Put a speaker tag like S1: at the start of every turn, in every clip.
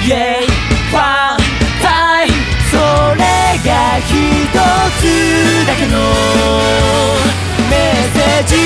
S1: Yeah, one time それが一つだけのメッセージ。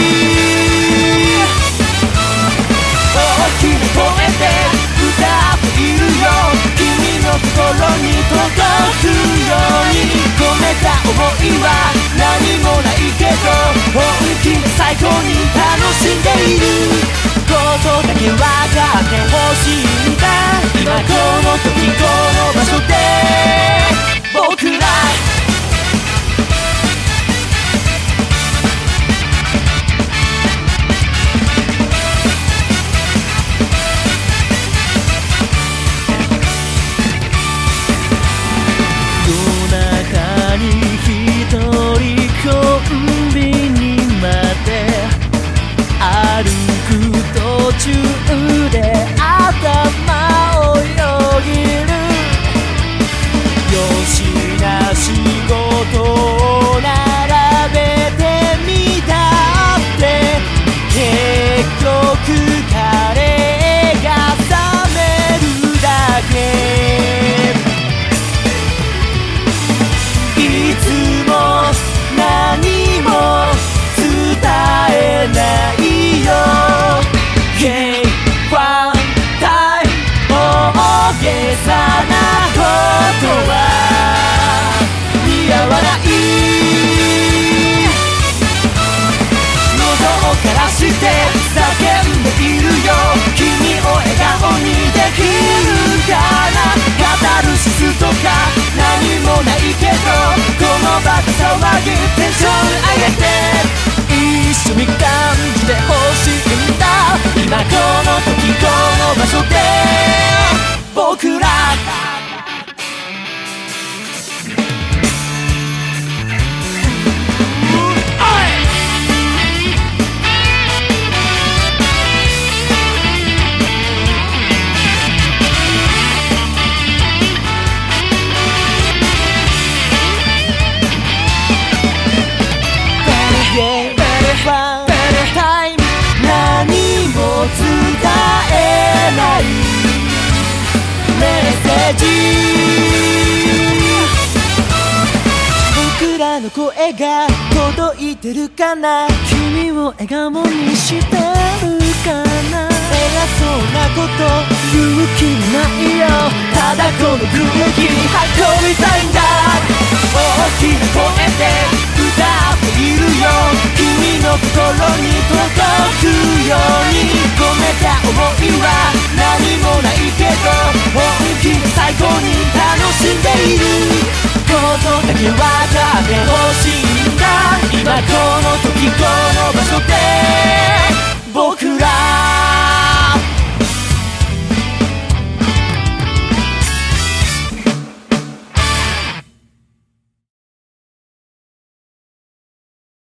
S1: 大きな声で歌っているよ、君の心に届くように。込めた想いは何もないけど、本気で最高に楽しんでいることだけ分かってほしいんだ。今この時この場所で僕ら夜中に一人コンビニまで歩く途中で頭をよぎる。よしな仕事を並べてみたって結局カレーが冷めるだけ。いつも何も伝えないよ。Yeah, one time 大げさなことは似合わない。喉を枯らして叫んでいるよ、君を笑顔にできるかな。カタルシスとか何もないけど、この場で騒ぎテンション上げて一緒に感じてほしいんだ。今この時この場所で僕ら僕らの声が届いてるかな。君を笑顔にしてるかな。偉そうなこと言う気ないよ、ただこの空気運びたいんだ。大きな声で歌っているよ、君の心に届くように。込めた想いは何もないけど、本気で最高に楽しんでいることだけ分かってほしいんだ。今この時この場所で